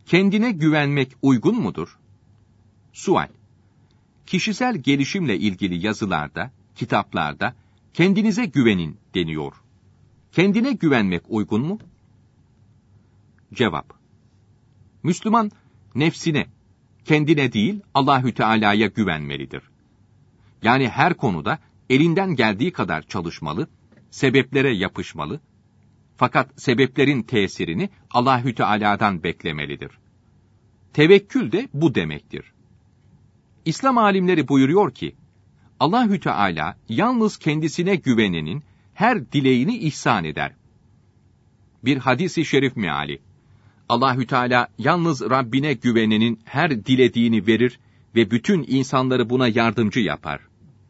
kendine güvenmek uygun mudur? Sual: kişisel gelişimle ilgili yazılarda, kitaplarda kendinize güvenin deniyor. Kendine güvenmek uygun mu? Cevap: Müslüman, nefsine, kendine değil Allahü Teala'ya güvenmelidir. Yani her konuda elinden geldiği kadar çalışmalı, sebeplere yapışmalı, fakat sebeplerin tesirini Allahü Teala'dan beklemelidir. Tevekkül de bu demektir. İslam alimleri buyuruyor ki, Allahü Teala yalnız kendisine güvenenin her dileğini ihsan eder. Bir hadis-i şerif meali: Allahü Teala yalnız Rabbine güvenenin her dilediğini verir ve bütün insanları buna yardımcı yapar.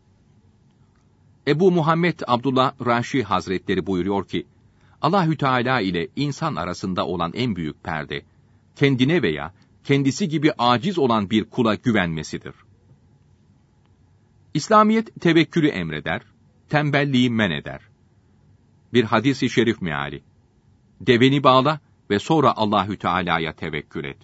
Ebu Muhammed Abdullah Raşi Hazretleri buyuruyor ki, Allahü Teala ile insan arasında olan en büyük perde, kendine veya kendisi gibi aciz olan bir kula güvenmesidir. İslamiyet tevekkülü emreder, tembelliği men eder. Bir hadis-i şerif meali: deveni bağla ve sonra Allahü Teala'ya tevekkül et.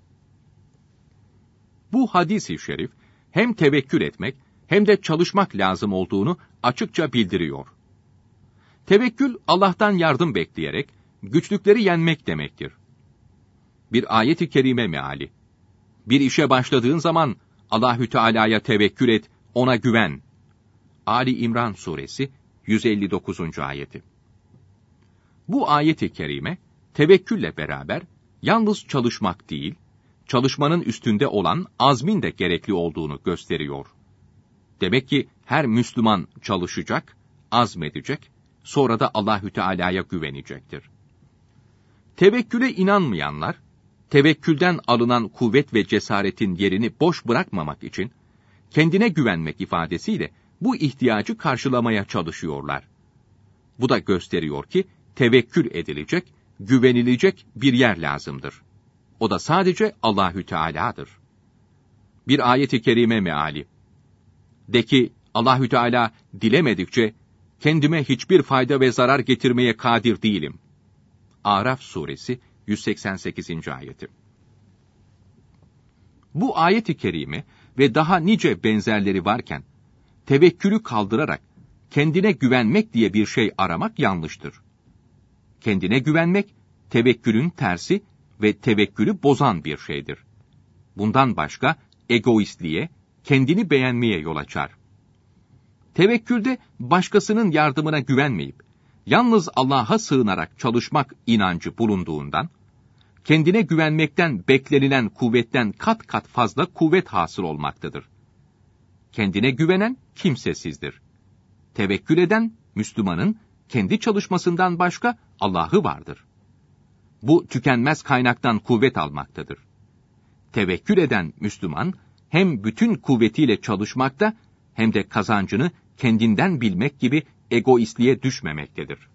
Bu hadis-i şerif hem tevekkül etmek hem de çalışmak lazım olduğunu açıkça bildiriyor. Tevekkül, Allah'tan yardım bekleyerek güçlükleri yenmek demektir. Bir ayet-i kerime meali: bir işe başladığın zaman Allahü Teala'ya tevekkül et, ona güven. Ali İmran suresi 159. ayeti. Bu ayet-i kerime tevekkülle beraber yalnız çalışmak değil, çalışmanın üstünde olan azmin de gerekli olduğunu gösteriyor. Demek ki her Müslüman çalışacak, azmedecek, sonra da Allahü Teala'ya güvenecektir. Tevekküle inanmayanlar, tevekkülden alınan kuvvet ve cesaretin yerini boş bırakmamak için, kendine güvenmek ifadesiyle bu ihtiyacı karşılamaya çalışıyorlar. Bu da gösteriyor ki, tevekkül edilecek, güvenilecek bir yer lazımdır. O da sadece Allahü Teala'dır. Bir ayet-i kerime meali: de ki, Allahü Teala dilemedikçe kendime hiçbir fayda ve zarar getirmeye kadir değilim. Araf suresi 188. ayeti. Bu ayet-i kerime ve daha nice benzerleri varken, tevekkülü kaldırarak kendine güvenmek diye bir şey aramak yanlıştır. Kendine güvenmek, tevekkülün tersi ve tevekkülü bozan bir şeydir. Bundan başka, egoistliğe, kendini beğenmeye yol açar. Tevekkülde başkasının yardımına güvenmeyip, yalnız Allah'a sığınarak çalışmak inancı bulunduğundan, kendine güvenmekten beklenilen kuvvetten kat kat fazla kuvvet hasıl olmaktadır. Kendine güvenen kimsesizdir. Tevekkül eden Müslümanın kendi çalışmasından başka Allah'ı vardır. Bu tükenmez kaynaktan kuvvet almaktadır. Tevekkül eden Müslüman hem bütün kuvvetiyle çalışmakta hem de kazancını kendinden bilmek gibi egoistliğe düşmemektedir.